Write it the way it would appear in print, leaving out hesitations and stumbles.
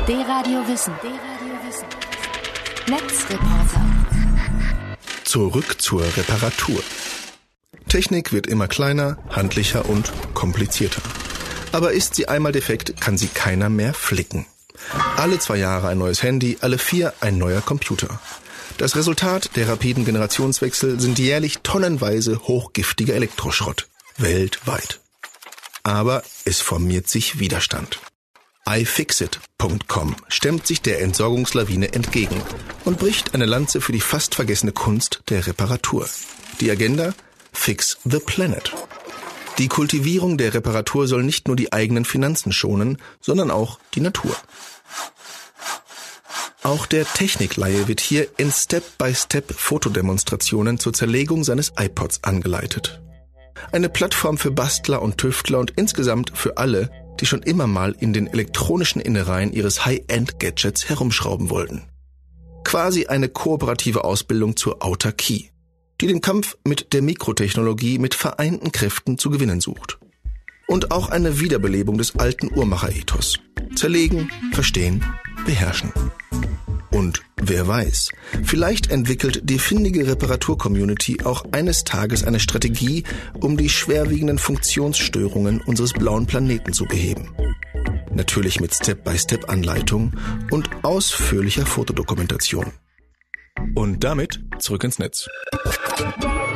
D-Radio Wissen. Netzreporter. Zurück zur Reparatur. Technik wird immer kleiner, handlicher und komplizierter. Aber ist sie einmal defekt, kann sie keiner mehr flicken. Alle 2 Jahre ein neues Handy, alle 4 ein neuer Computer. Das Resultat der rapiden Generationswechsel sind jährlich tonnenweise hochgiftiger Elektroschrott. Weltweit. Aber es formiert sich Widerstand. iFixit.com stemmt sich der Entsorgungslawine entgegen und bricht eine Lanze für die fast vergessene Kunst der Reparatur. Die Agenda? Fix the Planet. Die Kultivierung der Reparatur soll nicht nur die eigenen Finanzen schonen, sondern auch die Natur. Auch der Technikleihe wird hier in Step-by-Step-Fotodemonstrationen zur Zerlegung seines iPods angeleitet. Eine Plattform für Bastler und Tüftler und insgesamt für alle, die schon immer mal in den elektronischen Innereien ihres High-End-Gadgets herumschrauben wollten. Quasi eine kooperative Ausbildung zur Autarkie, die den Kampf mit der Mikrotechnologie mit vereinten Kräften zu gewinnen sucht. Und auch eine Wiederbelebung des alten Uhrmacher-Ethos. Zerlegen, verstehen, beherrschen. Und wer weiß, vielleicht entwickelt die findige Reparatur-Community auch eines Tages eine Strategie, um die schwerwiegenden Funktionsstörungen unseres blauen Planeten zu beheben. Natürlich mit Step-by-Step-Anleitung und ausführlicher Fotodokumentation. Und damit zurück ins Netz.